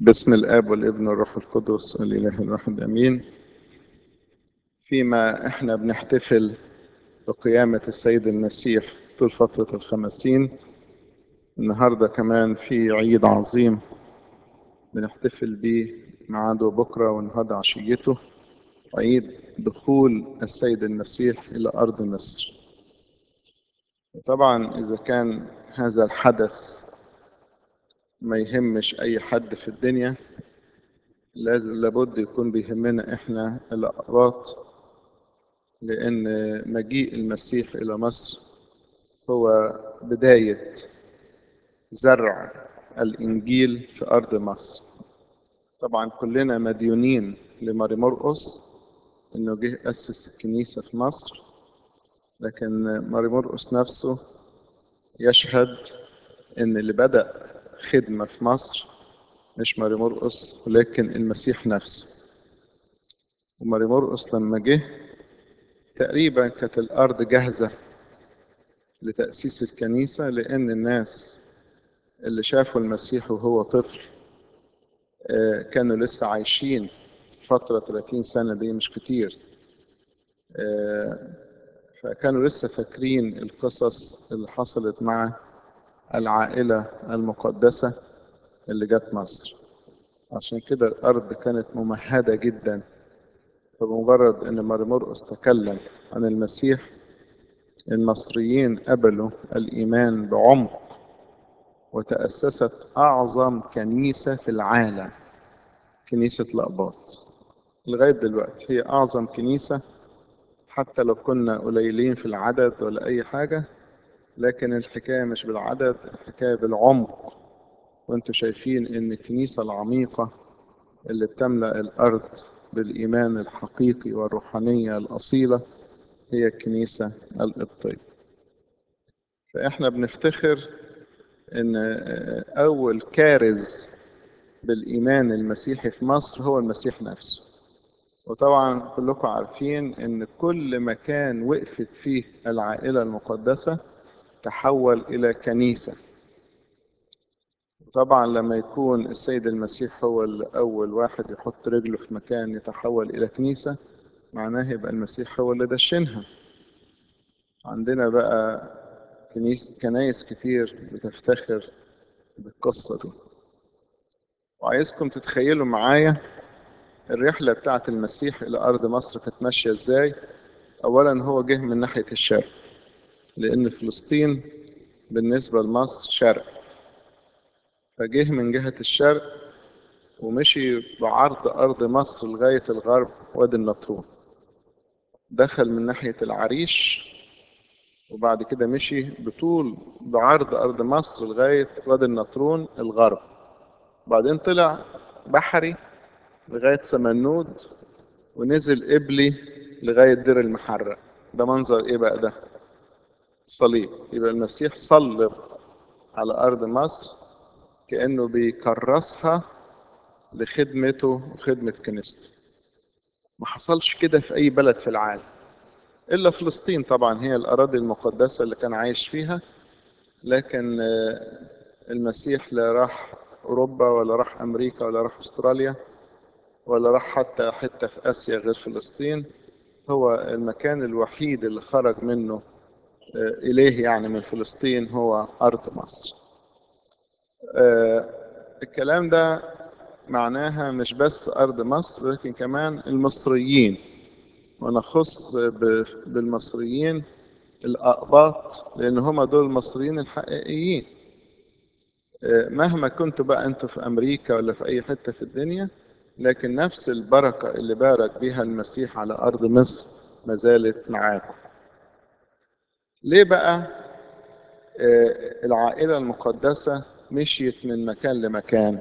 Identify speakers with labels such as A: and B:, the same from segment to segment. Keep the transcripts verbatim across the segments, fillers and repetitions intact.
A: باسم الآب والابن والروح القدس الإله الواحد آمين. فيما إحنا بنحتفل بقيامة السيد المسيح طول فترة الخمسين، النهاردة كمان في عيد عظيم بنحتفل بيه ميعاده بكرة والنهاردة عشيته، عيد دخول السيد المسيح إلى أرض مصر. طبعا إذا كان هذا الحدث ما يهمش أي حد في الدنيا، لازم لابد يكون بيهمنا إحنا الأقباط، لأن مجيء المسيح إلى مصر هو بداية زرع الإنجيل في أرض مصر. طبعا كلنا مديونين لماري مرقس إنه جه أسس الكنيسة في مصر، لكن ماري مرقس نفسه يشهد إن اللي بدأ خدمة في مصر مش ماري مرقس ولكن المسيح نفسه. وماري مرقس لما جه تقريبا كانت الأرض جاهزة لتأسيس الكنيسة، لأن الناس اللي شافوا المسيح وهو طفل كانوا لسه عايشين فترة ثلاثين سنة، دي مش كتير، فكانوا لسه فاكرين القصص اللي حصلت مع العائلة المقدسة اللي جت مصر. عشان كده الأرض كانت ممهدة جدا، فبمجرد أن ماري مرقس تكلم عن المسيح المصريين قبلوا الإيمان بعمق، وتأسست أعظم كنيسة في العالم، كنيسة الأقباط. لغاية دلوقتي هي أعظم كنيسة، حتى لو كنا قليلين في العدد ولا أي حاجة، لكن الحكاية مش بالعدد، الحكاية بالعمق. وانتوا شايفين ان الكنيسة العميقة اللي بتملأ الأرض بالإيمان الحقيقي والروحانية الأصيلة هي الكنيسة القبطية. فإحنا بنفتخر ان أول كارز بالإيمان المسيحي في مصر هو المسيح نفسه. وطبعا كلكم عارفين ان كل مكان وقفت فيه العائلة المقدسة تحول الى كنيسة. طبعا لما يكون السيد المسيح هو اول واحد يحط رجله في مكان يتحول الى كنيسة، معناه يبقى المسيح هو اللي دشنها. عندنا بقى كنيس كنايس كتير بتفتخر بالقصة دي. وعايزكم تتخيلوا معايا الرحلة بتاعت المسيح إلى أرض مصر كانت ماشية إزاي. أولا هو جه من ناحية الشرق، لأن فلسطين بالنسبة لمصر شرق، فجه من جهة الشرق ومشي بعرض أرض مصر لغاية الغرب وادي النطرون. دخل من ناحية العريش، وبعد كده مشي بطول بعرض أرض مصر لغاية وادي النطرون الغرب. بعدين طلع بحري لغاية سمنود، ونزل قبلي لغاية دير المحرق. ده منظر إيه بقى ده؟ الصليب. يبقى المسيح صلب على أرض مصر كأنه بيكرسها لخدمته وخدمة كنيسته. ما حصلش كده في أي بلد في العالم إلا فلسطين، طبعا هي الأراضي المقدسة اللي كان عايش فيها، لكن المسيح لا راح أوروبا ولا راح أمريكا ولا راح أستراليا ولا راح حتى حتة في آسيا غير فلسطين. هو المكان الوحيد اللي خرج منه إليه يعني من فلسطين هو أرض مصر. الكلام ده معناها مش بس أرض مصر، لكن كمان المصريين، ونخص بالمصريين الأقباط، لأن هم دول المصريين الحقيقيين. مهما كنتوا بقى أنتوا في أمريكا ولا في أي حتة في الدنيا، لكن نفس البركة اللي بارك بها المسيح على أرض مصر ما زالت معاكم. ليه بقى العائلة المقدسة مشيت من مكان لمكان؟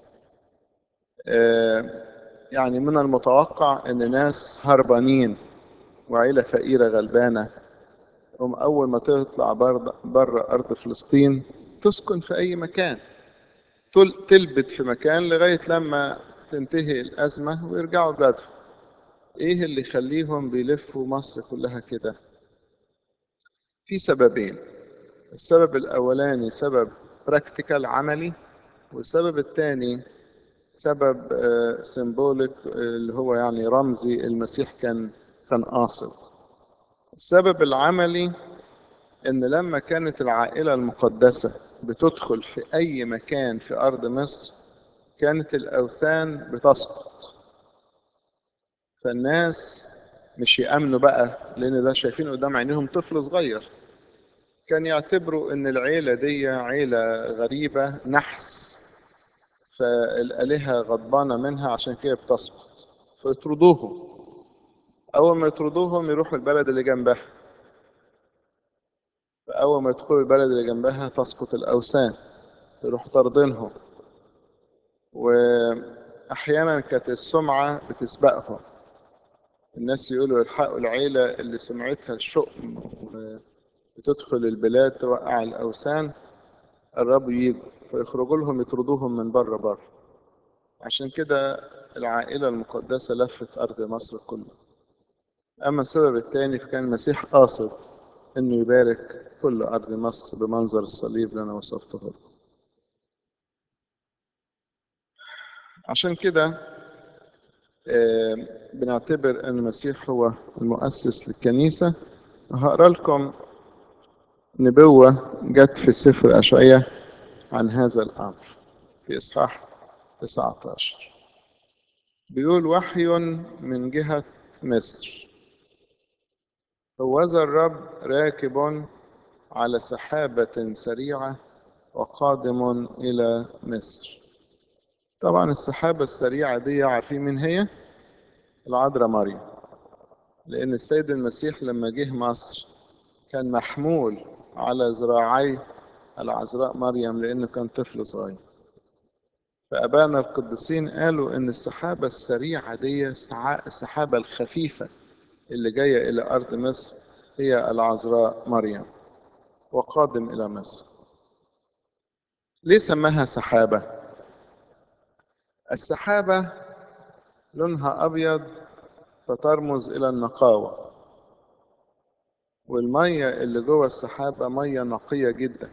A: يعني من المتوقع ان ناس هربانين وعيلة فقيرة غلبانة هم اول ما تطلع بره ارض فلسطين تسكن في اي مكان، تلبت في مكان لغاية لما تنتهي الازمة ويرجعوا بلادهم. ايه اللي يخليهم بيلفوا مصر كلها كده؟ في سببين. السبب الاولاني سبب براكتيكال عملي، والسبب الثاني سبب سيمبوليك اللي هو يعني رمزي، المسيح كان كان قاصد. السبب العملي ان لما كانت العائلة المقدسة بتدخل في اي مكان في ارض مصر كانت الاوثان بتسقط، فالناس مش يأمنوا بقى لان ده شايفين قدام عينيهم طفل صغير، كان يعتبروا ان العيلة دي عيلة غريبة نحس، فالآلهة غضبانة منها عشان كده بتسقط، فيطردوهم. أول ما يطردوهم يروحوا البلد اللي جنبها، فأول ما يدخلوا البلد اللي جنبها تسقط الأوثان، يروحوا طاردينهم. وأحيانا كانت السمعة بتسبقهم، الناس يقولوا الحقوا العيلة اللي سمعتها الشؤم وبتدخل البلاد توقع الأوثان، قربوا يجوا فيخرجوا لهم يطردوهم من بره بره. عشان كده العائلة المقدسة لفت أرض مصر كلها. أما السبب الثاني فكان المسيح قاصد إنه يبارك كل أرض مصر بمنظر الصليب اللي أنا وصفته لكم. عشان كده آه، بنعتبر أن المسيح هو المؤسس للكنيسة. هقرأ لكم نبوة جت في سفر أشعياء عن هذا الأمر في إصحاح تسعة عشر. بيقول: وحي من جهة مصر، هوذا الرب راكب على سحابة سريعة وقادم إلى مصر. طبعا السحابة السريعة دي عارفين مين هي؟ العذراء مريم، لأن السيد المسيح لما جه مصر كان محمول على ذراعي العذراء مريم لأنه كان طفل صغير. فأبانا القديسين قالوا إن السحابة السريعة دي السحابة الخفيفة اللي جاية إلى أرض مصر هي العذراء مريم وقادم إلى مصر. ليه سماها سحابة؟ السحابة لونها أبيض فترمز إلى النقاوة، والمية اللي جوه السحابة مية نقية جدا.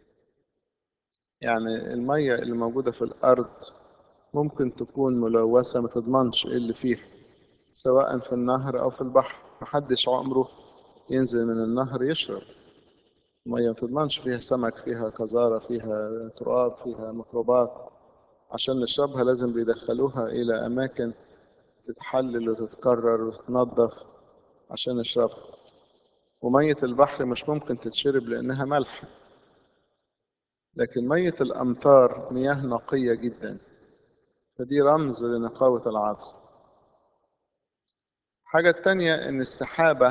A: يعني المية اللي موجودة في الأرض ممكن تكون ملوثة، ما تضمنش إيه اللي فيها، سواء في النهر أو في البحر. محدش عمره ينزل من النهر يشرب مية ما تضمنش فيها سمك، فيها قذارة، فيها تراب، فيها ميكروبات. عشان نشربها لازم بيدخلوها إلى أماكن تتحلل وتتكرر وتتنظف عشان نشربها. ومية البحر مش ممكن تتشرب لأنها ملح، لكن مية الأمطار مياه نقية جدا، فدي رمز لنقاوة العطش. حاجة تانية إن السحابة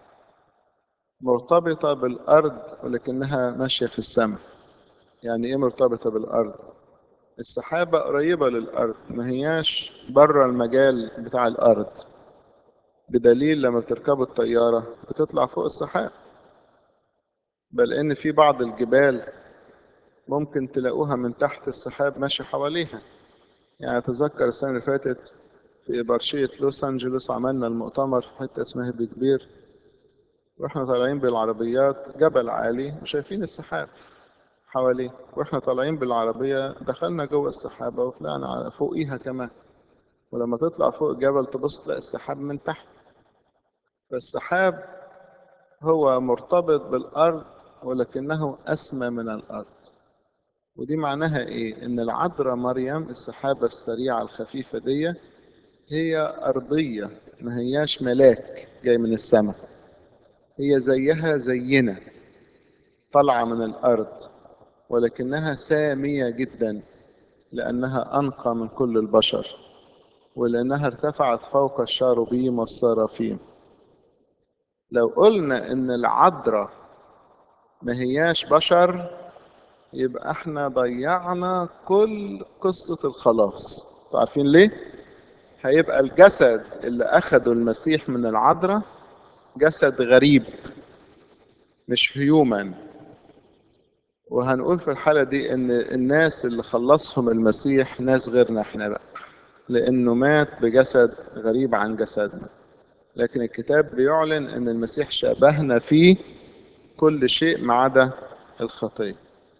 A: مرتبطة بالأرض ولكنها ماشية في السماء. يعني إيه مرتبطة بالأرض؟ السحابة قريبة للأرض، ما هياش بره المجال بتاع الأرض، بدليل لما بتركبوا الطيارة بتطلع فوق السحاب، بل إن في بعض الجبال ممكن تلاقوها من تحت السحاب ماشي حواليها. يعني أتذكر السنة اللي فاتت في إبرشية لوس أنجلوس عملنا المؤتمر في حتة اسمها بيج بير، وإحنا طالعين بالعربيات جبل عالي وشايفين السحاب حواليه، وإحنا طالعين بالعربية دخلنا جوه السحابة وطلعنا على فوقيها كمان. ولما تطلع فوق الجبل تبص تلاقي السحاب من تحت. فالسحاب هو مرتبط بالأرض ولكنه أسمى من الأرض. ودي معناها إيه؟ إن العذراء مريم السحابة السريعة الخفيفة دي هي أرضية، ما هياش ملاك جاي من السماء، هي زيها زينا طالعة من الأرض، ولكنها سامية جدا لأنها أنقى من كل البشر، ولأنها ارتفعت فوق الشاروبيم والسرافيم. لو قلنا إن العذراء ما هياش بشر يبقى احنا ضيعنا كل قصة الخلاص. عارفين ليه؟ هيبقى الجسد اللي أخده المسيح من العذراء جسد غريب مش هيومن، وهنقول في الحالة دي ان الناس اللي خلصهم المسيح ناس غيرنا احنا بقى، لانه مات بجسد غريب عن جسدنا. لكن الكتاب بيعلن ان المسيح شابهنا فيه كل شيء ما عدا الخطية.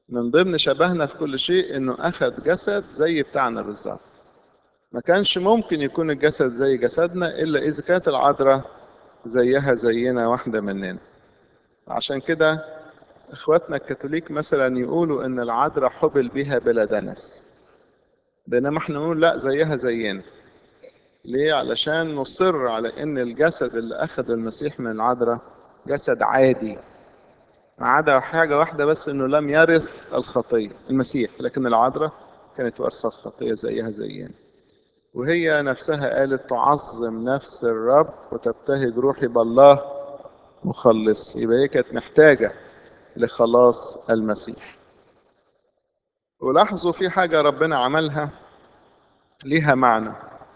A: من ضمن شبهنا في كل شيء انه اخذ جسد زي بتاعنا بالظبط. ما كانش ممكن يكون الجسد زي جسدنا الا اذا كانت العذراء زيها زينا واحدة مننا. عشان كده اخواتنا الكاثوليك مثلا يقولوا ان العذراء حبل بها بلا دنس، بينما احنا نقول لا، زيها زينا. ليه؟ علشان نصر على ان الجسد اللي اخذ المسيح من العذراء جسد عادي، ما عدا حاجة واحدة بس، انه لم يرث الخطية المسيح، لكن العذراء كانت وارثة الخطية زيها زينا. وهي نفسها قالت تعظم نفس الرب وتبتهج روحي بالله مخلص. يبقى هي كانت محتاجة لخلاص المسيح. ولاحظوا في حاجة ربنا عملها ليها معنى.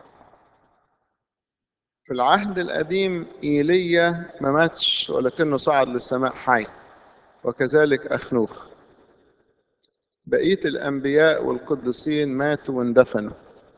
A: في العهد القديم إيليا ما ماتش ولكنه صعد للسماء حي، وكذلك أخنوخ. بقية الأنبياء والقديسين ماتوا واندفنوا.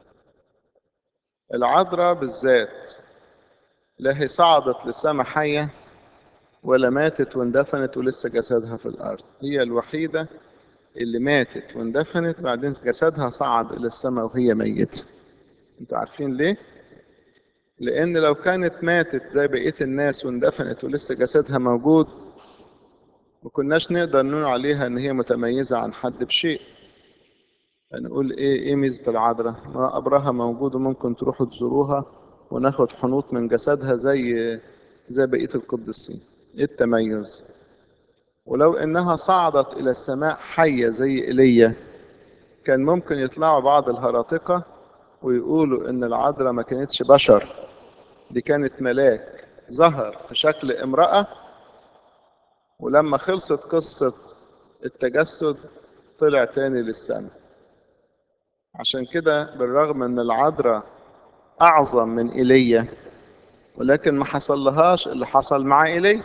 A: العذراء بالذات لا هي صعدت للسماء حية ولا ماتت واندفنت ولسه جسدها في الأرض. هي الوحيدة اللي ماتت واندفنت بعدين جسدها صعد إلى السماء وهي ميتة. انتوا عارفين ليه؟ لأن لو كانت ماتت زي بقية الناس واندفنت ولسه جسدها موجود، ما كناش نقدر نقول عليها إن هي متميزة عن حد بشيء. هنقول إيه إيه ميزة العذراء؟ ما قبرها موجود وممكن تروحوا تزوروها وناخد حنوط من جسدها زي زي بقية القديسين. إيه التميز؟ ولو إنها صعدت إلى السماء حية زي إيليا، كان ممكن يطلعوا بعض الهراطقة ويقولوا إن العذراء ما كانتش بشر، دي كانت ملاك ظهر في شكل امرأة، ولما خلصت قصة التجسد طلع تاني للسماء. عشان كده بالرغم ان العذراء اعظم من ايليا، ولكن ما حصل لهاش اللي حصل مع ايليا.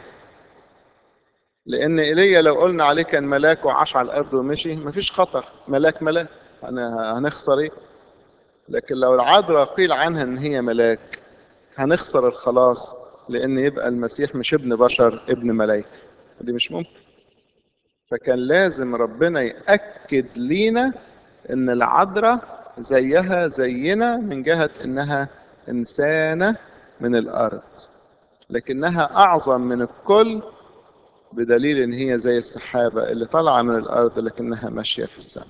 A: لان ايليا لو قلنا عليه كان ملاك وعاش على الارض ومشي مفيش خطر، ملاك ملاك هنخسر ايه؟ لكن لو العذراء قيل عنها ان هي ملاك هنخسر الخلاص، لان يبقى المسيح مش ابن بشر، ابن ملاك، ودي مش ممكن. فكان لازم ربنا يأكد لينا ان العذراء زيها زينا من جهة انها انسانة من الارض، لكنها اعظم من الكل بدليل ان هي زي السحابة اللي طالعة من الارض لكنها ماشية في السماء.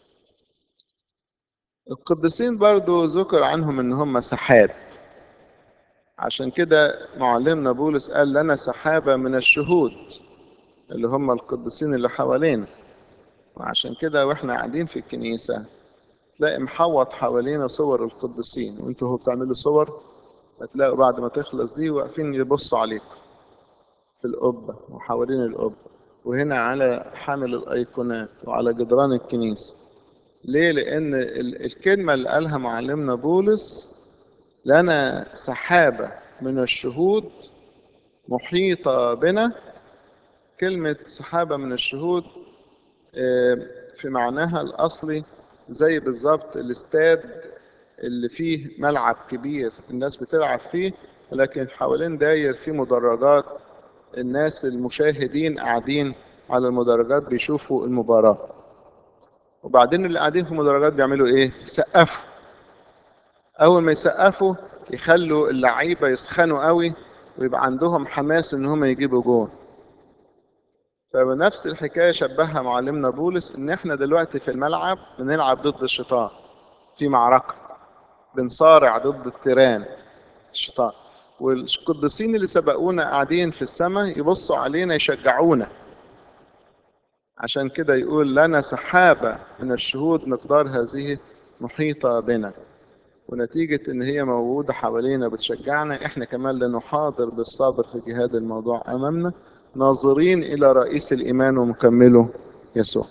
A: القديسين برضو ذكر عنهم ان هم سحاب. عشان كده معلمنا بولس قال لنا سحابة من الشهود، اللي هم القديسين اللي حوالينا. وعشان كده واحنا قاعدين في الكنيسة تلاقي محوط حوالينا صور القديسين، وانتوا هو بتعملوا صور هتلاقوا بعد ما تخلص دي واقفين يبصوا عليكم في القبة وحوالين القبة، وهنا على حامل الأيقونات وعلى جدران الكنيسة. ليه؟ لأن ال- الكلمة اللي قالها معلمنا بولس لنا سحابة من الشهود محيطة بنا. كلمة سحابة من الشهود آه، في معناها الأصلي زي بالظبط الاستاد اللي فيه ملعب كبير الناس بتلعب فيه، ولكن حوالين داير فيه مدرجات، الناس المشاهدين قاعدين على المدرجات بيشوفوا المباراة. وبعدين اللي قاعدين في المدرجات بيعملوا ايه؟ يسقفوا. أول ما يسقفوا يخلوا اللعيبة يسخنوا قوي ويبقى عندهم حماس إن هم يجيبوا جون. فبنفس الحكاية شبهها معلمنا بولس إن إحنا دلوقتي في الملعب بنلعب ضد الشيطان في معركة، بنصارع ضد التيران الشيطان. والقديسين اللي سبقونا قاعدين في السماء يبصوا علينا يشجعونا. عشان كده يقول لنا سحابة من الشهود مقدار هذه محيطة بنا. ونتيجة إن هي موجودة حوالينا بتشجعنا، إحنا كمان لنحاضر بالصبر في جهاد الموضوع أمامنا، ناظرين إلى رئيس الإيمان ومكمله يسوع.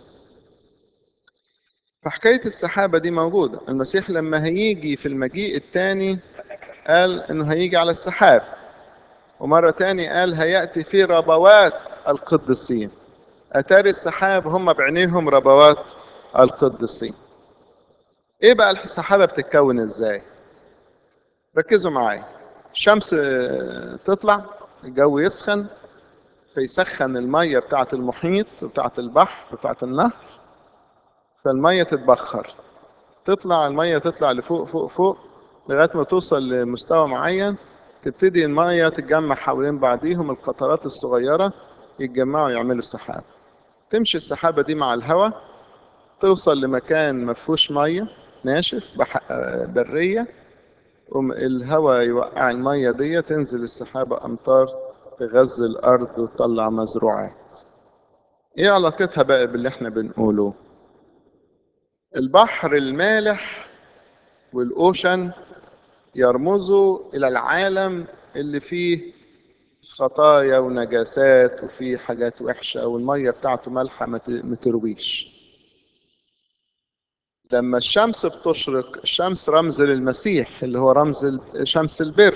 A: فحكاية السحابة دي موجودة. المسيح لما هيجي في المجيء الثاني قال إنه هيجي على السحاب، ومرة تاني قال هيأتي في ربوات القديسين. أتاري السحاب هم بعينيهم ربوات القديسين. إيه بقى السحابة بتتكون إزاي؟ ركزوا معايا. الشمس تطلع، الجو يسخن، فيسخن المية بتاعة المحيط وبتاعة البحر وبتاعة النهر، فالمية تتبخر، تطلع المية تطلع لفوق فوق فوق لغاية ما توصل لمستوى معين، تبتدي المية تتجمع حوالين بعضيهم، القطرات الصغيرة يتجمعوا يعملوا سحاب. تمشي السحابة دي مع الهواء، توصل لمكان ما فيهوش مية، ناشف بح... برية، قوم الهواء يوقع المية دي، تنزل السحابة أمطار تغذي الأرض وتطلع مزروعات. إيه علاقتها بقى باللي إحنا بنقوله؟ البحر المالح والأوشن يرمزوا إلى العالم اللي فيه خطايا ونجاسات وفيه حاجات وحشة، والمية بتاعته مالحة ما ت- ما ترويش. لما الشمس بتشرق، الشمس رمز للمسيح اللي هو رمز ال- شمس البر،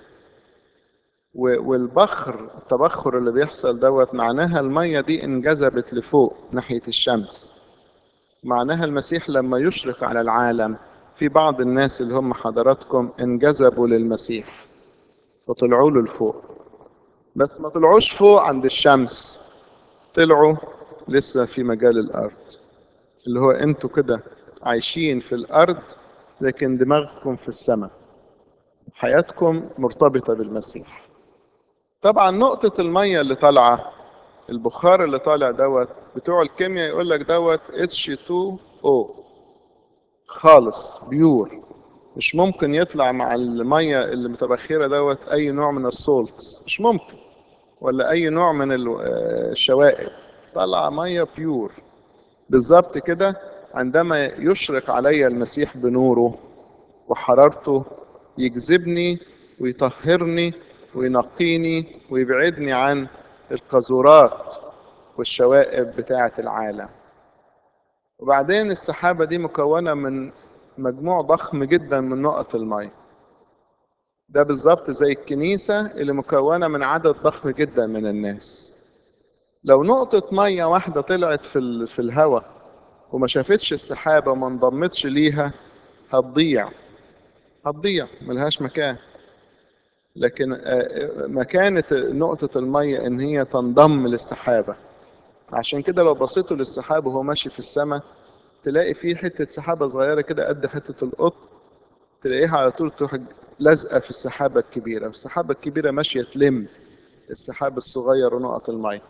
A: و- والبخر التبخر اللي بيحصل دوت معناها المية دي انجذبت لفوق ناحية الشمس. معناها المسيح لما يشرق على العالم، في بعض الناس اللي هم حضراتكم انجذبوا للمسيح فطلعوا له لفوق، بس ما طلعوش فوق عند الشمس، طلعوا لسه في مجال الأرض، اللي هو انتوا كده عايشين في الأرض لكن دماغكم في السماء، حياتكم مرتبطة بالمسيح. طبعا نقطة المية اللي طالعة، البخار اللي طالع دوت، بتوع الكيمياء يقول لك دوت اتش تو او، خالص بيور، مش ممكن يطلع مع المية اللي متبخرة دوت أي نوع من السولتس، مش ممكن، ولا أي نوع من ال- آه، الشوائب، طلع مية بيور. بالظبط كده، عندما يشرق علي المسيح بنوره وحرارته، يجذبني ويطهرني وينقيني ويبعدني عن القذورات والشوائب بتاعة العالم. وبعدين السحابة دي مكونة من مجموع ضخم جدا من نقط المية، ده بالظبط زي الكنيسة اللي مكونة من عدد ضخم جدا من الناس. لو نقطة مية واحدة طلعت في ال- في الهواء وما شافتش السحابة وما انضمتش ليها، هتضيع، هتضيع ملهاش مكان. لكن آه، مكانة نقطة المية إن هي تنضم للسحابة. عشان كده لو بصيتوا للسحاب وهو ماشي في السماء، تلاقي فيه حتة سحابة صغيرة كده قد حتة القط، تلاقيها على طول تروح لازقة في السحابة الكبيرة، والسحابة الكبيرة ماشية تلم السحاب الصغير ونقط المية.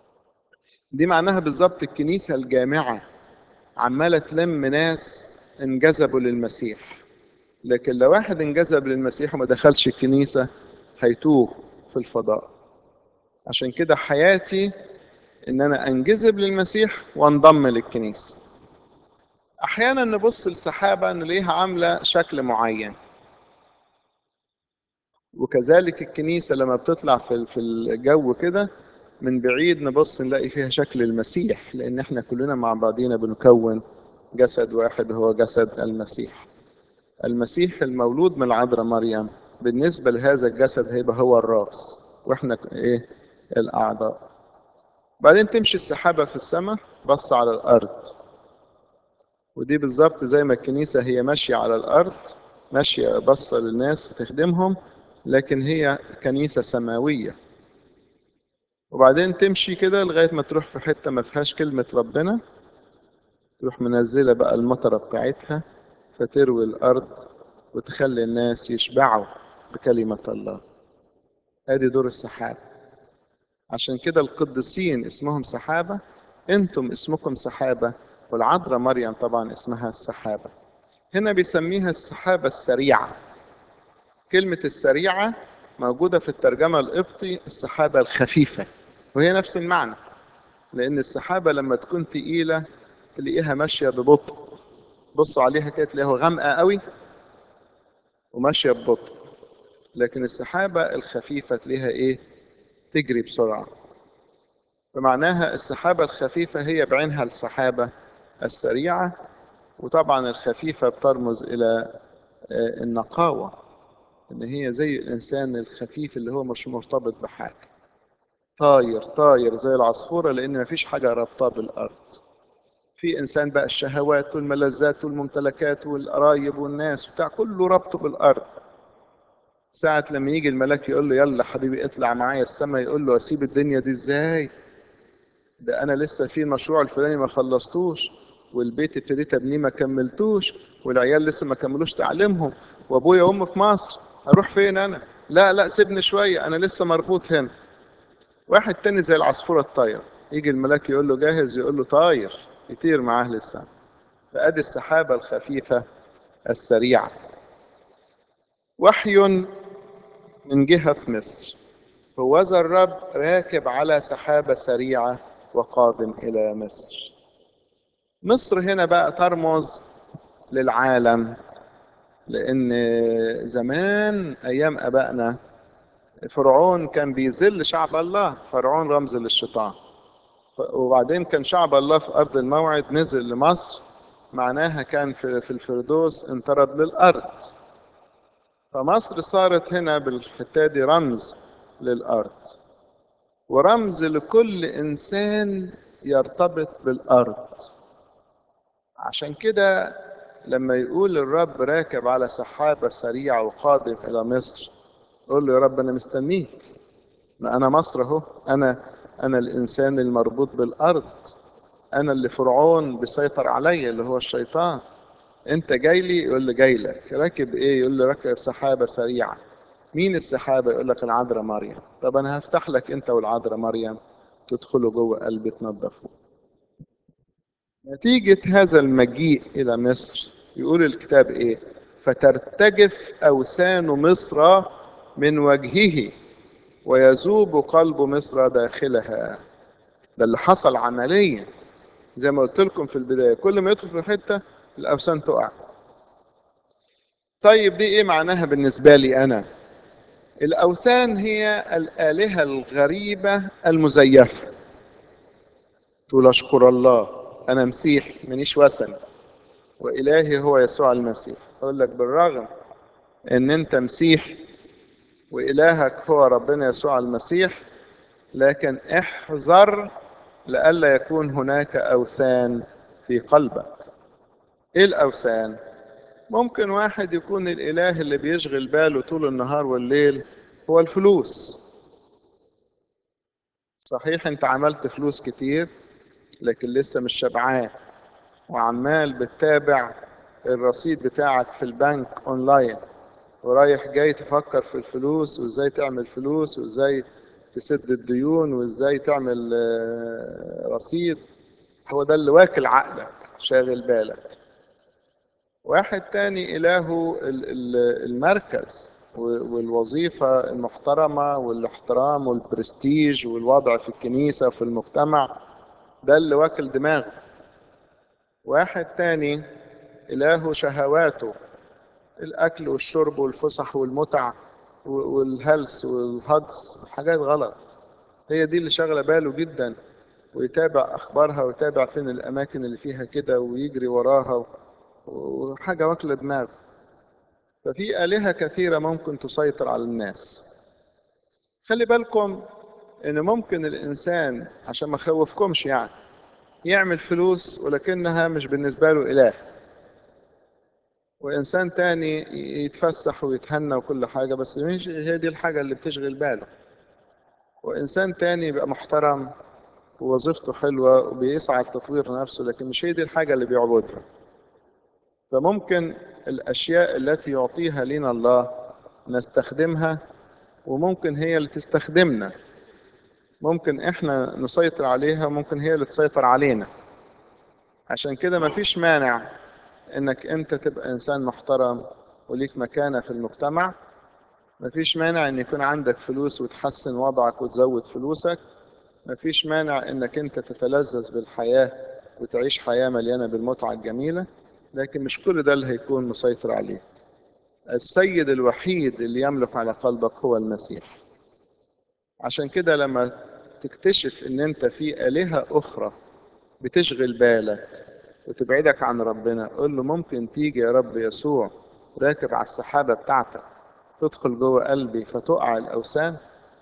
A: دي معناها بالظبط الكنيسة الجامعة عمالة تلم ناس انجذبوا للمسيح. لكن لو واحد انجذب للمسيح وما دخلش الكنيسة، هيتوه في الفضاء. عشان كده حياتي ان انا انجذب للمسيح وانضم للكنيسة. احيانا نبص للسحابة نلاقيها عاملة شكل معين، وكذلك الكنيسة لما بتطلع في في الجو كده من بعيد نبص نلاقي فيها شكل المسيح، لان احنا كلنا مع بعضينا بنكون جسد واحد هو جسد المسيح. المسيح المولود من العذراء مريم بالنسبة لهذا الجسد هيبقى هو الرأس، واحنا ايه؟ الاعضاء. بعدين تمشي السحابة في السماء بص على الارض، ودي بالظبط زي ما الكنيسة هي ماشية على الارض، ماشية بصة للناس تخدمهم، لكن هي كنيسة سماوية. وبعدين تمشي كده لغاية ما تروح في حتة ما فيهاش كلمة ربنا، تروح منزلة بقى المطرة بتاعتها فتروي الأرض وتخلي الناس يشبعوا بكلمة الله. ادي دور السحاب. عشان كده القديسين اسمهم سحابة، انتم اسمكم سحابة، والعذراء مريم طبعا اسمها السحابة. هنا بيسميها السحابة السريعة. كلمة السريعة موجودة في الترجمة القبطي السحابة الخفيفة، وهي نفس المعنى، لأن السحابة لما تكون تقيلة تلاقيها ماشية ببطء، بصوا عليها كده تلاقيها غامقة قوي وماشية ببطء. لكن السحابة الخفيفة تلاقيها ايه؟ تجري بسرعة. فمعناها السحابة الخفيفة هي بعينها السحابة السريعة. وطبعا الخفيفة بترمز إلى آه، النقاوة، إن هي زي الإنسان الخفيف اللي هو مش مرتبط بحاجة، طاير طاير زي العصفورة، لأن مفيش حاجة رابطة بالأرض. في إنسان بقى الشهوات والملذات والممتلكات والقرايب والناس بتاع كله ربطه بالأرض. ساعة لما يجي الملاك يقول له يلا حبيبي اطلع معايا السماء، يقول له اسيب الدنيا دي ازاي؟ ده انا لسه في المشروع الفلاني ما خلصتوش. والبيت ابتديت ابنيه ما كملتوش، والعيال لسه ما كملوش تعليمهم، وابويا وامي في مصر، اروح فين انا؟ لا لا سيبني شويه، انا لسه مربوط هنا. واحد تاني زي العصفوره الطايره، يجي الملاك يقول له جاهز، يقول له طاير، يطير معاه لسه. فادي السحابه الخفيفه السريعه. وحي من جهه مصر، هوذا الرب راكب على سحابه سريعه وقادم الى مصر. مصر هنا بقى ترمز للعالم، لأن زمان أيام أبائنا فرعون كان بيذل شعب الله، فرعون رمز للشيطان. وبعدين كان شعب الله في أرض الموعد نزل لمصر، معناها كان في في الفردوس انطرد للأرض. فمصر صارت هنا بالحتة دي رمز للأرض، ورمز لكل إنسان يرتبط بالأرض. عشان كده لما يقول الرب راكب على سحابة سريعة وقادم إلى مصر، قول له يا رب أنا مستنيك، ما أنا مصر أهو، أنا أنا الإنسان المربوط بالأرض، أنا اللي فرعون بيسيطر عليا اللي هو الشيطان. أنت جاي لي؟ يقول لي جاي لك. راكب إيه؟ يقول لي راكب سحابة سريعة. مين السحابة؟ يقول لك العذراء مريم. طب أنا هفتح لك أنت والعذراء مريم تدخلوا جوه قلبي تنظفوه. نتيجة هذا المجيء إلى مصر يقول الكتاب إيه؟ فترتجف أوثان مصر من وجهه ويذوب قلب مصر داخلها. ده اللي حصل عمليا، زي ما قلت لكم في البداية، كل ما يدخل في حتة الأوثان تقع. طيب دي إيه معناها بالنسبة لي أنا؟ الأوثان هي الآلهة الغريبة المزيفة. تقول أشكر الله أنا مسيح منيش وثن، وإلهي هو يسوع المسيح. أقول لك بالرغم إن أنت مسيح وإلهك هو ربنا يسوع المسيح، لكن احذر لئلا يكون هناك أوثان في قلبك. إيه الأوثان؟ ممكن واحد يكون الإله اللي بيشغل باله طول النهار والليل هو الفلوس. صحيح أنت عملت فلوس كتير لكن لسه مش شبعان، وعمال بتتابع الرصيد بتاعك في البنك أونلاين، ورايح جاي تفكر في الفلوس وازاي تعمل فلوس وازاي تسد الديون وازاي تعمل رصيد. هو ده اللي واكل عقلك شاغل بالك. واحد تاني إلهه المركز والوظيفة المحترمة والاحترام والبرستيج والوضع في الكنيسة وفي المجتمع، ده اللي واكل دماغه. واحد تاني إلهه شهواته، الأكل والشرب والفسح والمتع والهلس والهجس، حاجات غلط، هي دي اللي شغلة باله جدا، ويتابع أخبارها ويتابع فين الأماكن اللي فيها كده ويجري وراها، وحاجة واكلة دماغه. ففي آلهة كثيرة ممكن تسيطر على الناس. خلي بالكم إن ممكن الإنسان، عشان ما أخوفكمش يعني، يعمل فلوس ولكنها مش بالنسبة له إله، وإنسان تاني يتفسح ويتهنى وكل حاجة بس مش هي دي الحاجة اللي بتشغل باله، وإنسان تاني يبقى محترم ووظيفته حلوة وبيسعى لتطوير نفسه لكن مش هي دي الحاجة اللي بيعبدها. فممكن الأشياء التي يعطيها لنا الله نستخدمها، وممكن هي اللي تستخدمنا. ممكن إحنا نسيطر عليها وممكن هي اللي تسيطر علينا. عشان كده مفيش مانع إنك أنت تبقى إنسان محترم وليك مكانة في المجتمع. مفيش مانع إن يكون عندك فلوس وتحسن وضعك وتزود فلوسك. مفيش مانع إنك أنت تتلذذ بالحياة وتعيش حياة مليانة بالمتعة الجميلة، لكن مش كل ده اللي هيكون مسيطر عليه. السيد الوحيد اللي يملك على قلبك هو المسيح. عشان كده لما تكتشف إن أنت في آلهة أخرى بتشغل بالك وتبعدك عن ربنا، قل له ممكن تيجي يا رب يسوع راكب على السحابة بتاعتك تدخل جوه قلبي فتقع الأوثان.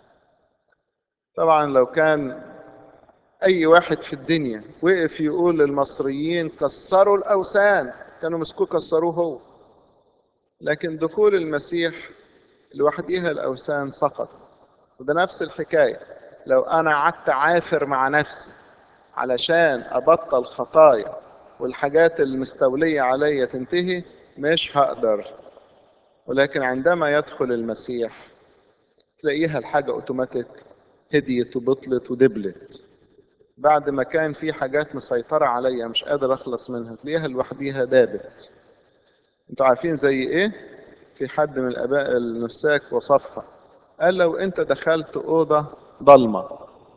A: طبعا لو كان أي واحد في الدنيا وقف يقول للمصريين كسروا الأوثان، كانوا مسكوه كسروه هو. لكن دخول المسيح لوحديها الأوثان سقطت. وده نفس الحكاية، لو أنا قعدت عافر مع نفسي علشان أبطل خطايا والحاجات المستولية عليا تنتهي مش هقدر. ولكن عندما يدخل المسيح تلاقيها الحاجة اوتوماتيك، هديت وبطلت ودبلت. بعد ما كان في حاجات مسيطرة عليا مش قادر اخلص منها، تلاقيها لوحديها دابت. انتوا عارفين زي ايه؟ في حد من الاباء النساك وصفها، قال لو انت دخلت اوضة ضلمة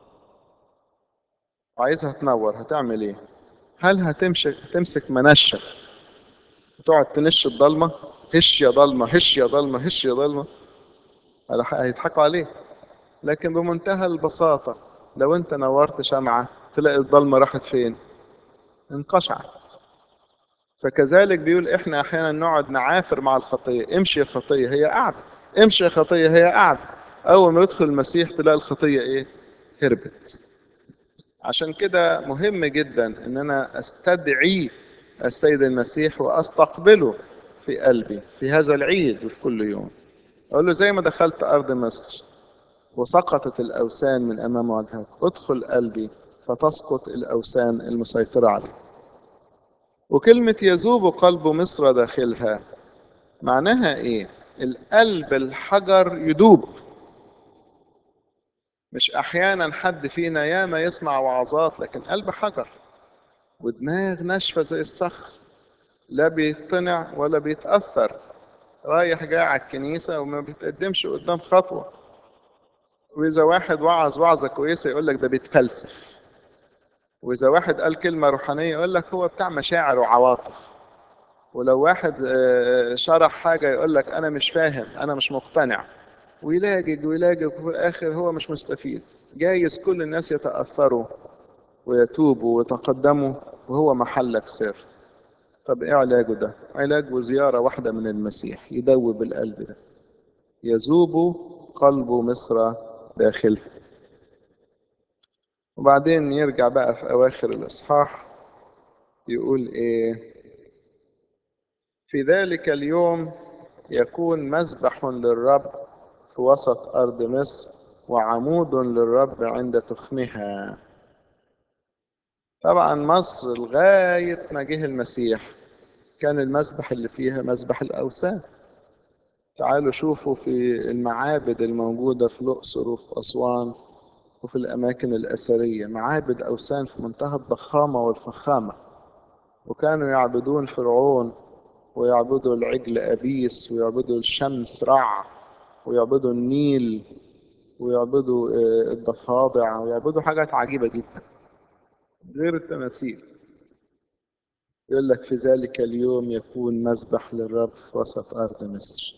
A: وعايزها تنور هتعمل ايه؟ هل هتمشي تمسك منشة وتقعد تنش الضلمة، هش يا ضلمة هش يا ضلمة هش يا ضلمة؟ هيضحكوا عليك. لكن بمنتهى البساطة لو انت نورت شمعة تلاقي الضلمة راحت فين؟ انقشعت. فكذلك بيقول احنا احيانا نقعد نعافر مع الخطية، امشي يا خطية هي قاعدة، امشي يا خطية هي قاعدة. اول ما يدخل المسيح تلاقي الخطية ايه؟ هربت. عشان كده مهم جدا ان انا استدعي السيد المسيح واستقبله في قلبي في هذا العيد وفي كل يوم. اقول له زي ما دخلت ارض مصر وسقطت الاوثان من امام وجهك، ادخل قلبي فتسقط الاوثان المسيطرة عليه. وكلمة يذوب قلب مصر داخلها معناها ايه؟ القلب الحجر يدوب. مش احيانا حد فينا ياما يسمع وعظات لكن قلب حجر ودماغ ناشفة زي الصخر، لا بيقتنع ولا بيتأثر، رايح جاي على الكنيسة وما بيتقدمش قدام خطوة. وإذا واحد وعظ وعظة كويسة يقول لك ده بيتفلسف، وإذا واحد قال كلمة روحانية يقول لك هو بتاع مشاعر وعواطف، ولو واحد آه، شرح حاجة يقول لك أنا مش فاهم أنا مش مقتنع، ويلاجج ويلاجج وفي الآخر هو مش مستفيد. جايز كل الناس يتأثروا ويتوبوا ويتقدموا وهو محلك سر. طب ايه علاجه ده؟ علاجه زيارة واحدة من المسيح يدوب القلب ده، يذوب قلب مصر داخله. وبعدين يرجع بقى في أواخر الإصحاح يقول إيه؟ في ذلك اليوم يكون مذبح للرب في وسط أرض مصر وعمود للرب عند تخمها. طبعا مصر لغاية ما جه المسيح كان المذبح اللي فيها مذبح الأوثان. تعالوا شوفوا في المعابد الموجودة في الأقصر وفي أسوان وفي الأماكن الأثرية، معابد أوثان في منتهى الضخامة والفخامة. وكانوا يعبدون فرعون ويعبدوا العجل أبيس ويعبدوا الشمس رع ويعبدوا النيل ويعبدوا آه، الضفادع ويعبدوا حاجات عجيبة جدا غير التماثيل. يقول لك في ذلك اليوم يكون مذبح للرب في وسط أرض مصر.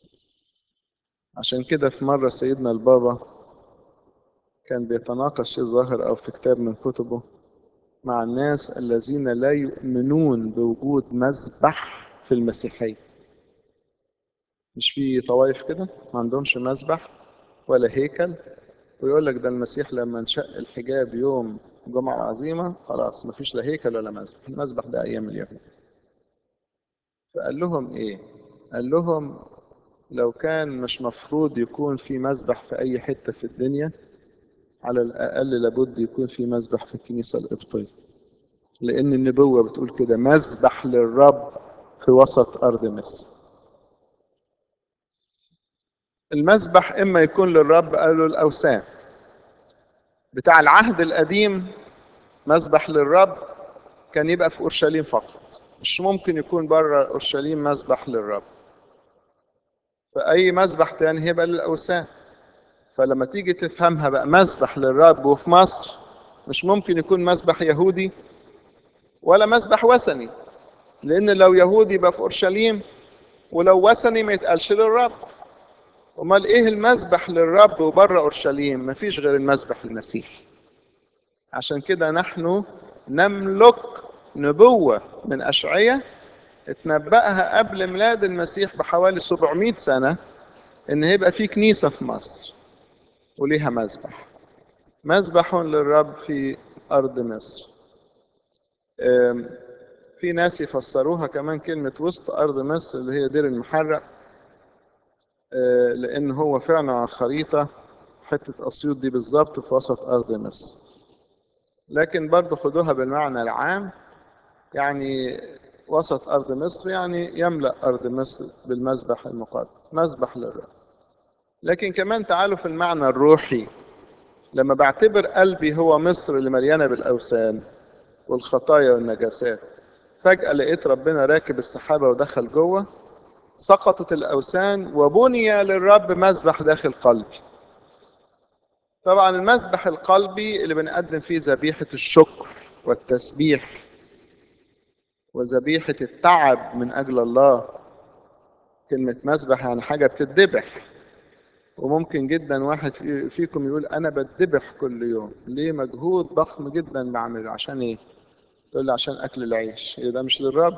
A: عشان كده في مرة سيدنا البابا كان بيتناقش في ظاهر أو في كتاب من كتبه مع الناس الذين لا يؤمنون بوجود مذبح في المسيحية. مش في طوائف كده ما عندهمش مذبح ولا هيكل، ويقول لك ده المسيح لما انشق الحجاب يوم جمعة عظيمة خلاص مفيش لا هيكل ولا مذبح، المذبح ده أيام اليهود. فقال لهم إيه؟ قال لهم لو كان مش مفروض يكون في مذبح في أي حتة في الدنيا، على الأقل لابد يكون في مذبح في الكنيسة القبطية، لأن النبوة بتقول كده مذبح للرب في وسط أرض مصر. المذبح إما يكون للرب قالوا الأوثان بتاع العهد القديم، مذبح للرب كان يبقى في أورشليم فقط، مش ممكن يكون بره أورشليم مذبح للرب. فأي مذبح تاني هيبقى للأوثان. فلما تيجي تفهمها بقى مذبح للرب وفي مصر، مش ممكن يكون مذبح يهودي ولا مذبح وثني، لأن لو يهودي يبقى في أورشليم ولو وثني ما يتقالش للرب. امال ايه المذبح للرب وبره اورشليم؟ مفيش غير المذبح المسيح. عشان كده نحن نملك نبوة من أشعية اتنبأها قبل ميلاد المسيح بحوالي سبعمائة سنة ان هيبقى في كنيسة في مصر وليها مذبح، مذبح للرب في أرض مصر. أم، في ناس يفسروها كمان كلمة وسط أرض مصر اللي هي دير المحرق، أه، لأن هو فعلا على الخريطة حتة أسيوط دي بالظبط في وسط أرض مصر. لكن برضو خدوها بالمعنى العام، يعني وسط أرض مصر يعني يملأ أرض مصر بالمذبح المقدس، مذبح للرب. لكن كمان تعالوا في المعنى الروحي، لما بعتبر قلبي هو مصر اللي مليانة بالأوثان والخطايا والنجاسات، فجأة لقيت ربنا راكب السحابة ودخل جوه، سقطت الأوثان وبني للرب مذبح داخل قلبي. طبعا المذبح القلبي اللي بنقدم فيه ذبيحة الشكر والتسبيح وذبيحة التعب من أجل الله. كلمة مذبح يعني حاجة بتتذبح. وممكن جدا واحد في- فيكم يقول أنا بتذبح كل يوم، ليه؟ مجهود ضخم جدا بعمله، عشان إيه؟ تقول لي عشان أكل العيش. إيه ده؟ مش للرب.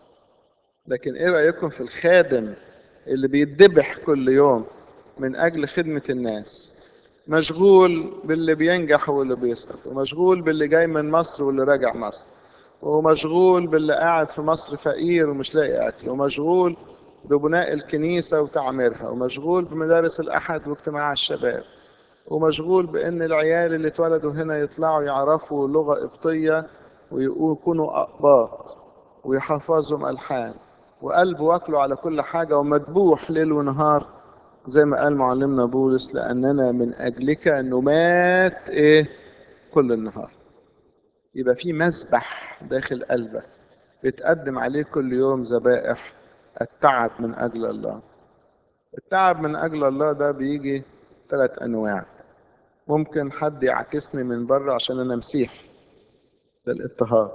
A: لكن إيه رأيكم في الخادم اللي بيتذبح كل يوم من أجل خدمة الناس، مشغول باللي بينجح واللي بيسقط، ومشغول باللي جاي من مصر واللي راجع مصر، ومشغول باللي قاعد في مصر فقير ومش لاقي أكل، ومشغول ببناء الكنيسة وتعميرها، ومشغول بمدارس الأحد واجتماع الشباب، ومشغول بأن العيال اللي اتولدوا هنا يطلعوا يعرفوا لغة قبطية ويكونوا أقباط ويحفظهم ألحان، وقلبه واكله على كل حاجة ومدبوح ليل ونهار، زي ما قال معلمنا بولس لأننا من أجلك نمات إيه كل النهار. يبقى في مسبح داخل قلبك بتقدم عليه كل يوم ذبائح التعب من أجل الله. التعب من أجل الله ده بيجي ثلاث أنواع. ممكن حد يعكسني من بره عشان أنا مسيح، ده الاضطهاد.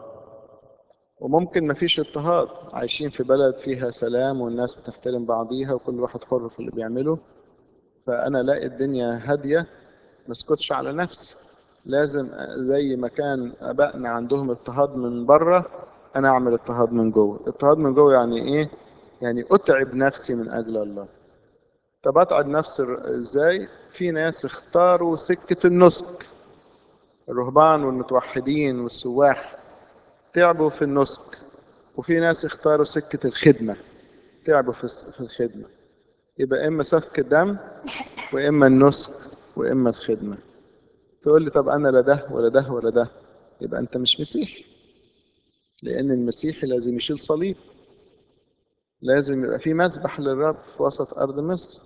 A: وممكن مفيش اضطهاد، عايشين في بلد فيها سلام والناس بتحترم بعضيها وكل واحد حر في اللي بيعمله، فأنا الاقي الدنيا هادية ما اسكتش على نفسي. لازم زي ما كان ابائنا عندهم اضطهاد من بره، انا اعمل اضطهاد من جوه. اضطهاد من جوه يعني ايه؟ يعني اتعب نفسي من اجل الله. طب اتعب نفسي ازاي؟ في ناس اختاروا سكة النسك، الرهبان والمتوحدين والسواح تعبوا في النسك. وفي ناس اختاروا سكة الخدمة، تعبوا في في الخدمة. يبقى اما سفك الدم، واما النسك، واما الخدمة. تقول لي طب انا لا ده ولا ده ولا ده، يبقى انت مش مسيحي. لان المسيحي لازم يشيل صليب، لازم يبقى في مذبح للرب في وسط ارض مصر.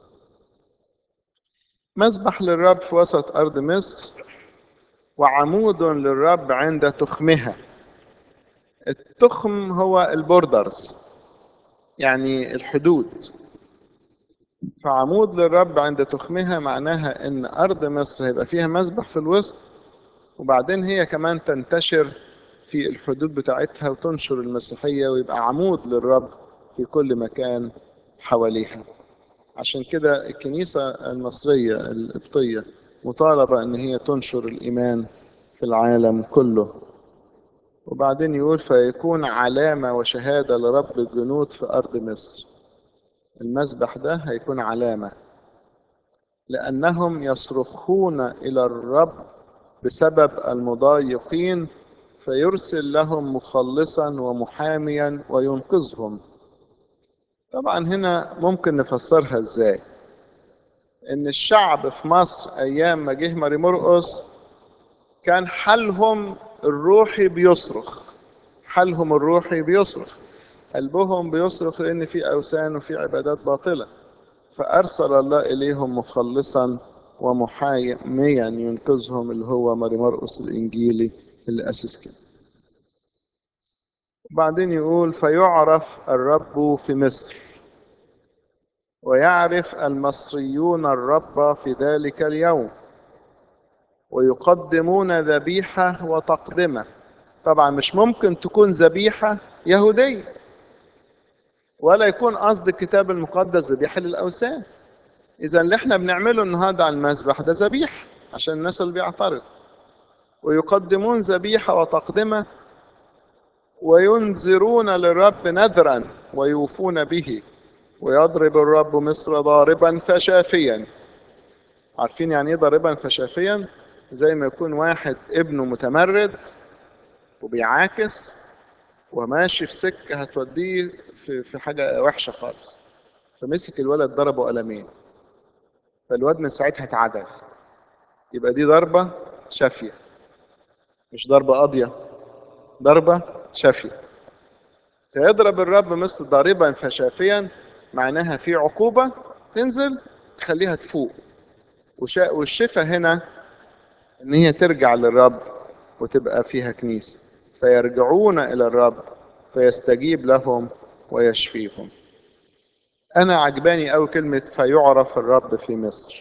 A: مذبح للرب في وسط ارض مصر، وعمود للرب عند تخمها. التخم هو البوردرز، يعني الحدود. فعمود للرب عند تخمها معناها ان ارض مصر هيبقى فيها مذبح في الوسط، وبعدين هي كمان تنتشر في الحدود بتاعتها وتنشر المسيحية ويبقى عمود للرب في كل مكان حواليها. عشان كده الكنيسة المصرية القبطية مطالبة ان هي تنشر الإيمان في العالم كله. وبعدين يقول فيكون علامة وشهادة لرب الجنود في أرض مصر. المذبح ده هيكون علامة، لأنهم يصرخون إلى الرب بسبب المضايقين، فيرسل لهم مخلصا ومحاميا وينقذهم. طبعا هنا ممكن نفسرها ازاي؟ ان الشعب في مصر ايام ما جه ماري مرقس كان حالهم الروحي بيصرخ، حالهم الروحي بيصرخ، قلبهم بيصرخ لان في اوثان وفي عبادات باطله. فارسل الله اليهم مخلصا ومحاميا ينقذهم، اللي هو ماري مرقس الانجيلي اللي اسس كده. وبعدين يقول فيعرف الرب في مصر، ويعرف المصريون الرب في ذلك اليوم، ويقدمون ذبيحة وتقدمة. طبعا مش ممكن تكون ذبيحة يهودية، ولا يكون قصد الكتاب المقدس ذبيحة للأوثان. إذا اللي احنا بنعمله النهارده على المذبح ده ذبيحة عشان الناس اللي بيعترض. ويقدمون ذبيحة وتقدمة، وينذرون للرب نذرا ويوفون به، ويضرب الرب مصر ضاربا فشافيا. عارفين يعني ايه ضاربا فشافيا؟ زي ما يكون واحد ابنه متمرد وبيعاكس وماشي في سكة هتوديه في في حاجة وحشة خالص، فمسك الولد ضربه قلمين، فالواد من ساعتها اتعدل. يبقى دي ضربة شافية، مش ضربة قاضية، ضربة شافية. فيضرب الرب مثل ضاربا فشافيا، معناها في عقوبة تنزل تخليها تفوق. وشا- والشفاء هنا ان هي ترجع للرب وتبقى فيها كنيسة، فيرجعون الى الرب فيستجيب لهم ويشفيهم. انا عجباني قوي كلمة فيعرف الرب في مصر.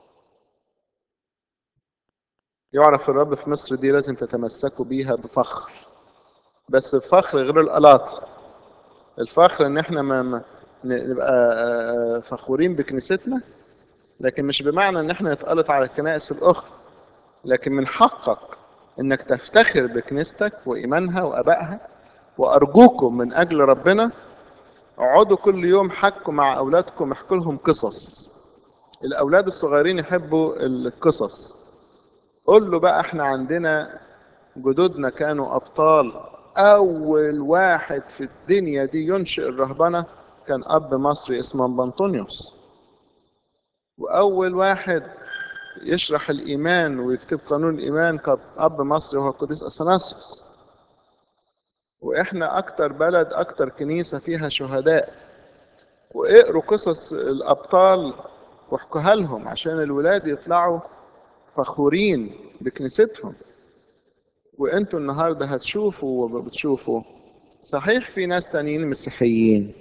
A: يعرف الرب في مصر دي لازم تتمسكوا بيها بفخر، بس بفخر غير القلاط. الفخر ان احنا ما ما- نبقى آه، فخورين بكنيستنا، لكن مش بمعنى ان احنا نتقلط على الكنائس الاخرى، لكن من حقك انك تفتخر بكنيستك وايمانها وابائها. وارجوكم من اجل ربنا اقعدوا كل يوم حكوا مع اولادكم، احكوا لهم قصص. الاولاد الصغيرين يحبوا القصص. قول له بقى احنا عندنا جدودنا كانوا ابطال. اول واحد في الدنيا دي ينشئ الرهبنه كان اب مصري اسمه بنطونيوس، واول واحد يشرح الايمان ويكتب قانون الايمان كان اب مصري وهو القديس اثناسيوس. واحنا اكتر بلد، اكتر كنيسه فيها شهداء. واقروا قصص الابطال واحكوها لهم عشان الولاد يطلعوا فخورين بكنيستهم. وانتوا النهارده هتشوفوا وبتشوفوا صحيح في ناس تانيين مسيحيين،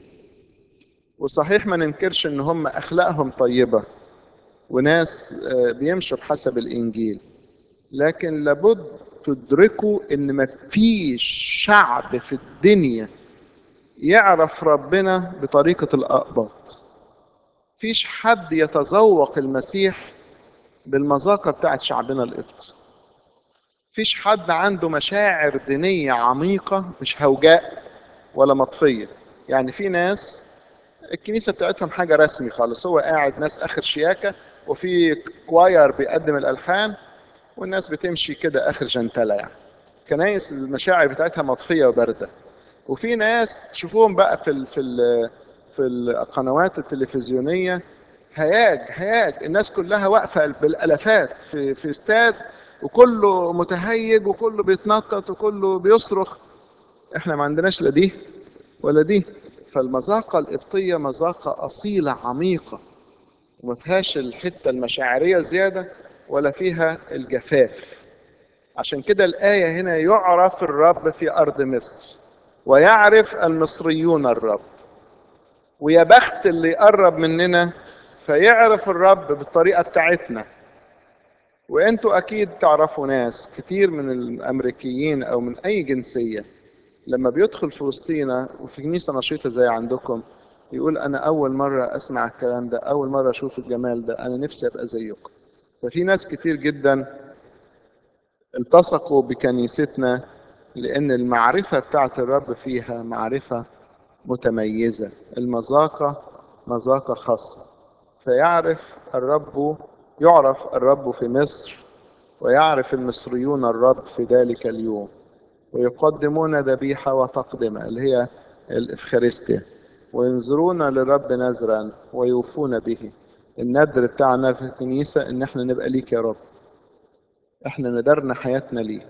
A: وصحيح ما ننكرش ان هم اخلاقهم طيبه وناس آه، بيمشوا بحسب الانجيل، لكن لابد تدركوا ان مفيش شعب في الدنيا يعرف ربنا بطريقة الأقباط. فيش حد يتذوق المسيح بالمذاقة بتاعت شعبنا القبطي. فيش حد عنده مشاعر دينية عميقة مش هوجاء ولا مطفية. يعني في ناس الكنيسة بتاعتهم حاجة رسمي خالص، هو قاعد ناس آخر شياكة وفي كواير بيقدم الألحان والناس بتمشي كده آخر جنتلة. يعني كنايس المشاعر بتاعتها مطفية وباردة. وفي ناس تشوفوهم بقى في ال في ال في القنوات التلفزيونية، هياج هياج، الناس كلها واقفة بالالافات في في استاد، وكله متهيج وكله بيتنطط وكله بيصرخ. احنا ما عندناش لا دي ولا دي. فالمذاقة القبطية مذاقة أصيلة عميقة، وما فيهاش الحتة المشاعرية زيادة ولا فيها الجفاف. عشان كده الآية هنا يعرف الرب في أرض مصر ويعرف المصريون الرب. ويا بخت اللي يقرب مننا فيعرف الرب بالطريقة بتاعتنا. وانتوا اكيد تعرفوا ناس كتير من الامريكيين او من اي جنسية لما بيدخل في وسطينا وفي كنيسة نشيطة زي عندكم يقول انا اول مرة اسمع الكلام ده، اول مرة اشوف الجمال ده، انا نفسي ابقى زيكم. ففي ناس كتير جدا التصقوا بكنيستنا لأن المعرفة بتاعت الرب فيها معرفة متميزة، المذاقة مذاقة خاصة. فيعرف الرب يعرف الرب في مصر ويعرف المصريون الرب في ذلك اليوم، ويقدمون ذبيحة وتقدمة اللي هي الإفخارستيا، وينظرون للرب نذرا ويوفون به. الندر بتاعنا في الكنيسة إن احنا نبقى ليك يا رب، احنا ندرنا حياتنا ليك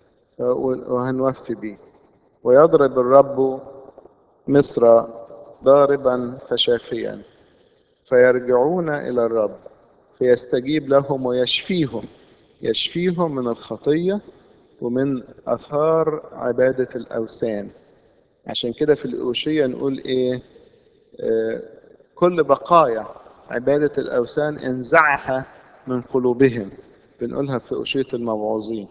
A: وهنوفي بيه. ويضرب الرب مصر ضاربا فشافيا فيرجعون إلى الرب فيستجيب لهم ويشفيهم. يشفيهم من الخطية ومن أثار عبادة الأوثان. عشان كده في الأوشية نقول إيه؟ آه كل بقايا عبادة الأوثان انزعها من قلوبهم. بنقولها في أوشية الموعوظين.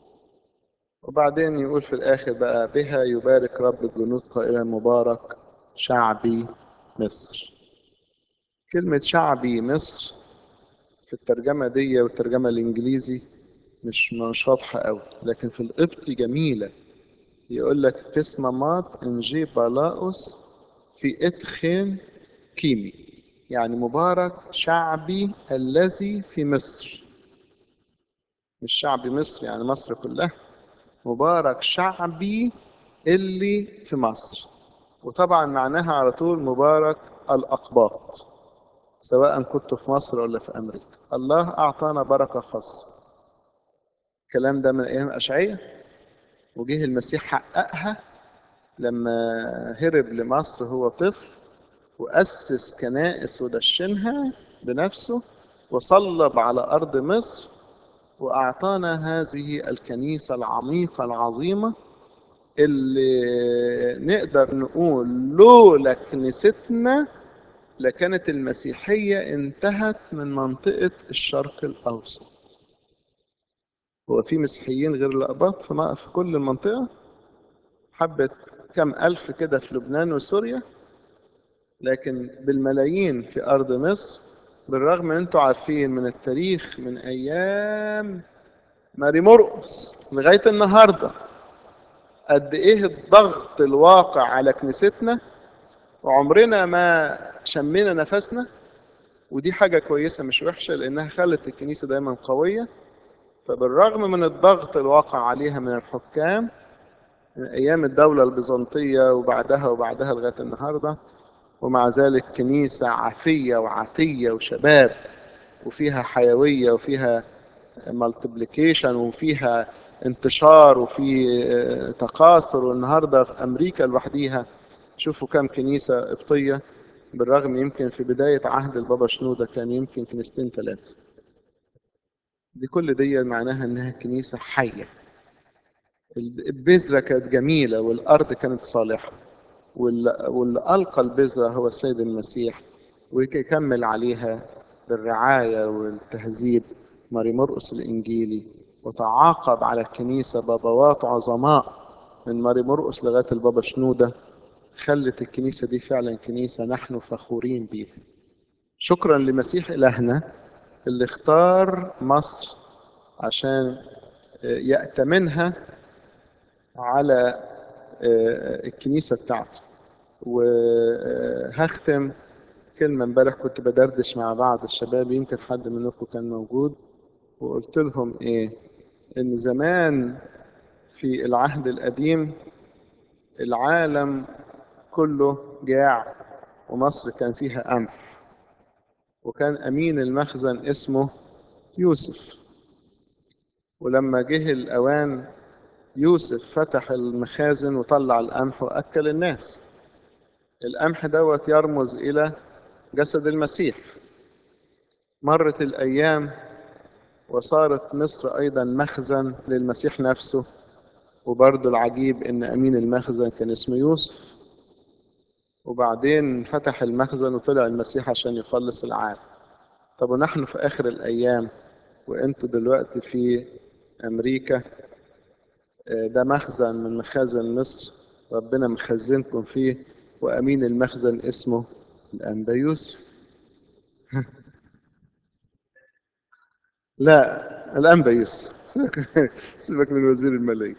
A: وبعدين يقول في الآخر بقى بها يبارك رب الجنود قائلا مبارك شعبي مصر. كلمة شعبي مصر في الترجمة دي والترجمة الإنجليزي مش مش واضحة أوي، لكن في القبطي جميلة. يقول لك تسمامات إنجي بالاوس في إتخين كيمي، يعني مبارك شعبي الذي في مصر. مش شعبي مصر يعني مصر كلها، مبارك شعبي اللي في مصر. وطبعا معناها على طول مبارك الأقباط، سواء كنت في مصر ولا في أمريكا. الله أعطانا بركة خاصة. الكلام ده من أيام أشعية، وجه المسيح حققها لما هرب لمصر هو طفل وأسس كنائس ودشنها بنفسه وصلب على أرض مصر، وأعطانا هذه الكنيسة العميقة العظيمة اللي نقدر نقول لولا كنيستنا لكانت المسيحية انتهت من منطقة الشرق الأوسط. هو في مسيحيين غير الأقباط في م- في كل المنطقة؟ حبة كم ألف كده في لبنان وسوريا، لكن بالملايين في أرض مصر. بالرغم ان انتوا عارفين من التاريخ من ايام ماري مرقس لغاية النهاردة قد ايه الضغط الواقع على كنيستنا، وعمرنا ما شمينا نفسنا. ودي حاجة كويسة مش وحشة، لانها خلت الكنيسة دايما قوية. فبالرغم من الضغط الواقع عليها من الحكام من ايام الدولة البيزنطية وبعدها وبعدها لغاية النهاردة، ومع ذلك كنيسة عافية وعتية وشباب وفيها حيوية وفيها مالتيبليكيشن وفيها انتشار وفي آه، تكاثر. والنهارده في امريكا لوحديها شوفوا كم كنيسه قبطيه، بالرغم يمكن في بدايه عهد البابا شنوده كان يمكن كنيستين ثلاثه. دي كل دي معناها انها كنيسه حيه. البذره كانت جميله والارض كانت صالحه، وال- واللي ألقى البذرة هو السيد المسيح، ويكمل عليها بالرعاية والتهذيب ماري مرقس الإنجيلي. وتعاقب على الكنيسة بابوات عظماء من ماري مرقس لغاية البابا شنودة، خلت الكنيسة دي فعلا كنيسة نحن فخورين بيها. شكرا لمسيح إلهنا اللي اختار مصر عشان يأتمنها على الكنيسة بتاعته. وهختم كلمة. امبارح كنت بدردش مع بعض الشباب، يمكن حد منكم كان موجود، وقلت لهم ايه، ان زمان في العهد القديم العالم كله جاع، ومصر كان فيها قمح، وكان امين المخزن اسمه يوسف. ولما جه الاوان يوسف فتح المخازن وطلع القمح واكل الناس. القمح دوت يرمز الى جسد المسيح. مرت الايام وصارت مصر أيضا مخزن للمسيح نفسه. وبرضه العجيب إن أمين المخزن كان اسمه يوسف، وبعدين فتح المخزن وطلع المسيح عشان يخلص العالم. طب ونحن في آخر الأيام وأنتوا دلوقتي في أمريكا، آه، ده مخزن من مخازن مصر ربنا مخزنكم فيه، وأمين المخزن اسمه الأنبا يوسف. لا، الأنبا يوسف. سيبك سيبك من وزير المالية.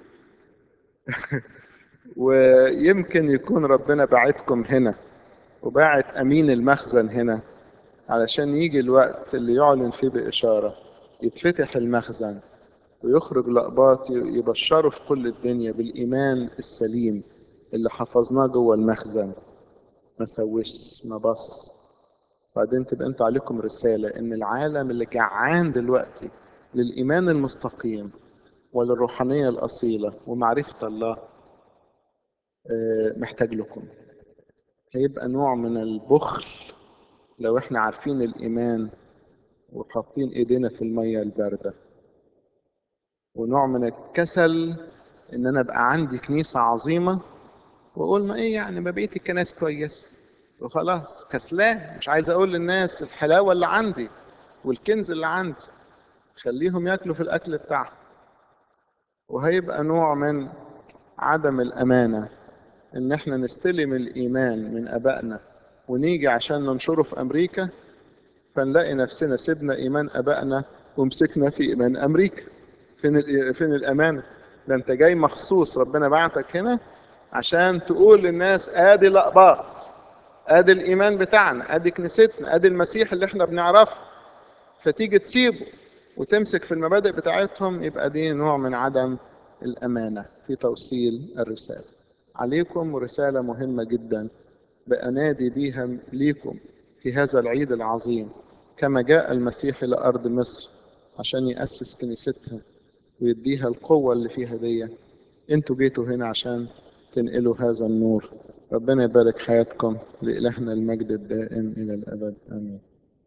A: ويمكن يكون ربنا باعتكم هنا وباعت أمين المخزن هنا علشان يجي الوقت اللي يعلن فيه بإشارة يتفتح المخزن ويخرج لقباط يبشروا في كل الدنيا بالإيمان السليم اللي حفظناه جوه المخزن، ما سوش ما بص. بعدين تبقى انتوا عليكم رسالة ان العالم اللي جعان دلوقتي للإيمان المستقيم وللروحانية الأصيلة ومعرفة الله آه، محتاج لكم. هيبقى نوع من البخل لو احنا عارفين الإيمان وحاطين ايدينا في المية الباردة، ونوع من الكسل ان انا ابقى عندي كنيسة عظيمة واقول ما ايه يعني ما بقيت الكنائس كويس وخلاص. كسلان مش عايز اقول للناس الحلاوة اللي عندي والكنز اللي عندي، خليهم ياكلوا في الاكل بتاعهم. وهيبقى نوع من عدم الامانة ان احنا نستلم الايمان من ابائنا ونيجي عشان ننشره في امريكا، فنلاقي نفسنا سيبنا ايمان ابائنا ومسكنا في ايمان امريكا. فين ال- فين الامانه؟ ده انت جاي مخصوص، ربنا بعتك هنا عشان تقول للناس ادي الاقباط، ادي الايمان بتاعنا، ادي كنيستنا، ادي المسيح اللي احنا بنعرفه. فتيجي تسيبه وتمسك في المبادئ بتاعتهم، يبقى دي نوع من عدم الامانه في توصيل الرساله. عليكم رساله مهمه جدا بأنادي بيها ليكم في هذا العيد العظيم. كما جاء المسيح إلى أرض مصر عشان يأسس كنيستها ويديها القوة اللي فيها دي، انتوا جيتوا هنا عشان تنقلوا هذا النور. ربنا يبارك حياتكم، لإلهنا المجد الدائم إلى الأبد آمين.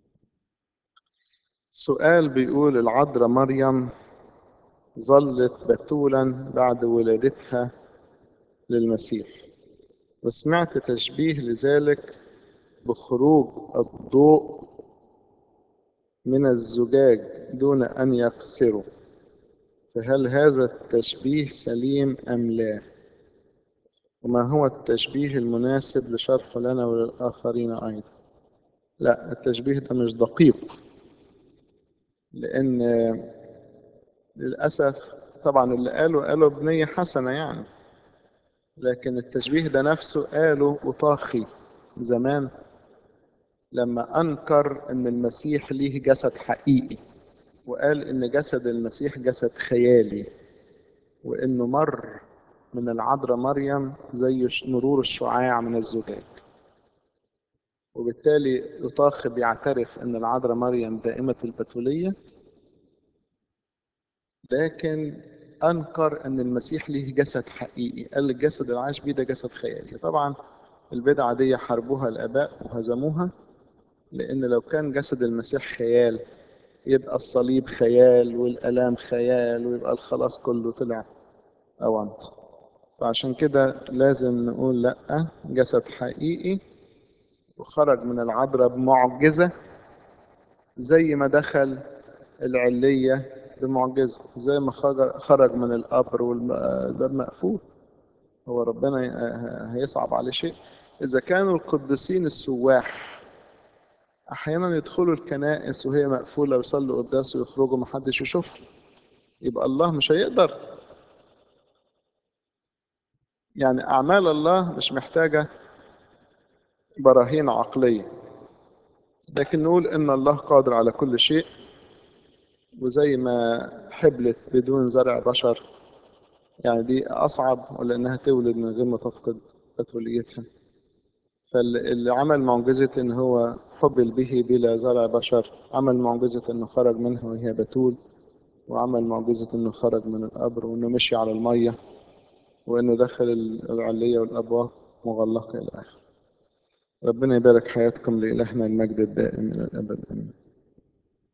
A: سؤال بيقول: العذراء مريم ظلت بتولا بعد ولادتها للمسيح، وسمعت تشبيه لذلك بخروج الضوء من الزجاج دون أن يكسره، فهل هذا التشبيه سليم أم لا؟ وما هو التشبيه المناسب لشرحه لنا وللآخرين أيضا؟ لا، التشبيه ده مش دقيق، لأن للأسف طبعا اللي قاله قاله بنية حسنة يعني، لكن التشبيه ده نفسه قاله أطاخي زمان لما أنكر أن المسيح ليه جسد حقيقي، وقال أن جسد المسيح جسد خيالي، وأنه مر من العذراء مريم زي مرور الشعاع من الزجاج. وبالتالي أطاخ بيعترف أن العذراء مريم دائمة البتولية، لكن أنكر أن المسيح ليه جسد حقيقي، قال الجسد اللي عاش بيه ده جسد خيالي. طبعا البدعة دي حاربوها الآباء وهزموها، لأن لو كان جسد المسيح خيال يبقى الصليب خيال والآلام خيال، ويبقى الخلاص كله طلع أونت. فعشان كده لازم نقول لأ، جسد حقيقي وخرج من العذراء بمعجزة، زي ما دخل العلية بمعجزة، زي ما خرج خرج من القبر والباب مقفول. هو ربنا هيصعب عليه شيء؟ إذا كانوا القديسين السواح أحيانا يدخلوا الكنائس وهي مقفولة ويصلوا قداس ويخرجوا محدش يشوفهم، يبقى الله مش هيقدر؟ يعني أعمال الله مش محتاجة براهين عقلية، لكن نقول إن الله قادر على كل شيء. وزي ما حبلت بدون زرع بشر، يعني دي أصعب ولا إنها تولد من غير ما تفقد بتوليتها. فاللي عمل معجزة إن هو حبل به بلا زرع بشر، عمل معجزة إنه خرج منها وهي بتول، وعمل معجزة إنه خرج من القبر، وإنه مشي على المية، وإنه دخل العلية والأبواب مغلقة إلى آخره. ربنا يبارك حياتكم، لإلهنا المجد الدائم إلى الأبد آمين.